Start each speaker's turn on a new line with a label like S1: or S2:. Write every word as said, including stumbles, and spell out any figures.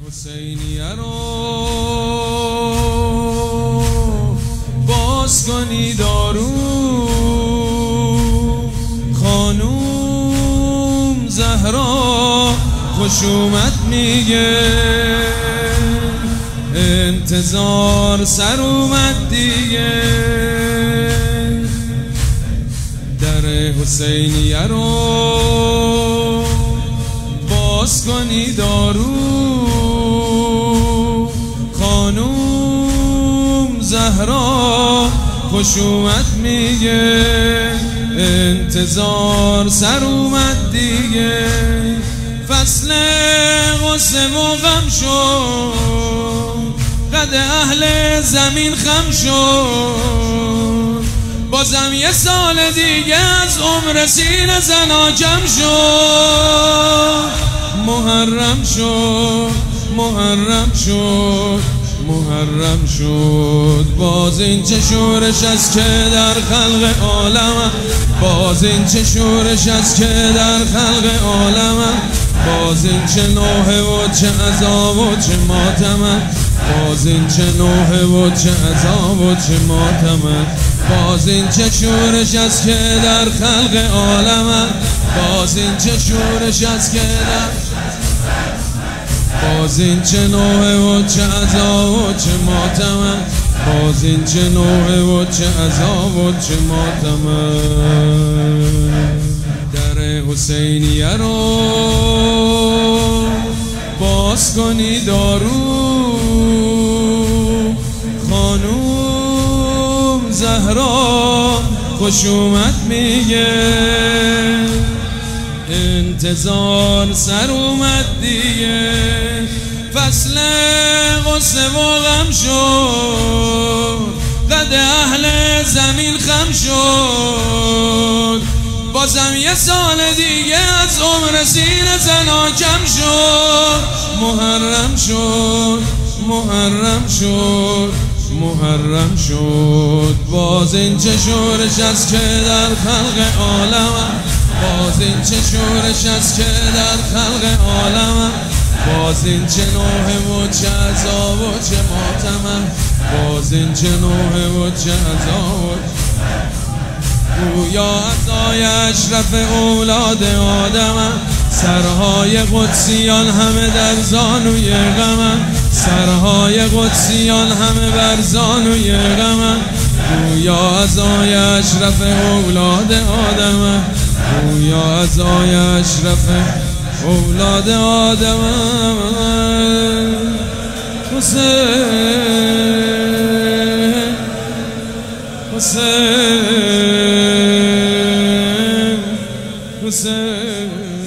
S1: حسینیه رو باز کنی دارو خانوم زهرا خوش اومد میگه انتظار سر اومد دیگه در حسینیه رو باز کنی دارو خانوم زهرا خوش اومد میگه انتظار سر اومد دیگه فصل غصه و غم شد قد اهل زمین خم شد بازم یه سال دیگه از عمر سینه زنا کم شد محرم شد محرم شد محرم شد باز این چه شورش است که در خلق عالم باز این چه شورش است که در خلق عالم باز این چه نوحه و چه عذاب و چه ماتم باز این چه نوحه و چه عذاب و چه ماتم باز این چه شورش است که در خلق عالم باز این چه شورش است که در باز این چه نوحه و چه عذاب و چه ماتم باز این چه نوحه و چه عذاب و چه ماتم در حسینیه رو باز کنی دارو خانوم زهرا خوش اومد میگه انتظار سر اومد دیگه فصل غصه و غم شد قد اهل زمین خم شد بازم یه سال دیگه از عمر سینه زنا کم شد محرم شد محرم شد محرم شد باز این چه شورش است که در خلق عالم باز این چه شورش است که در خلق عالم باز این چه نوحه و چه عذاب و چه ماتم باز این چه نوحه و چه عذاب و گویا عطای اشرف اولاد آدم سرهای قدسیان همه در زانوی غم سرهای قدسیان همه بر زانوی غم گویا عطای اشرف اولاد آدم گویا عطای اشرف اولاد آدم حسین حسین حسین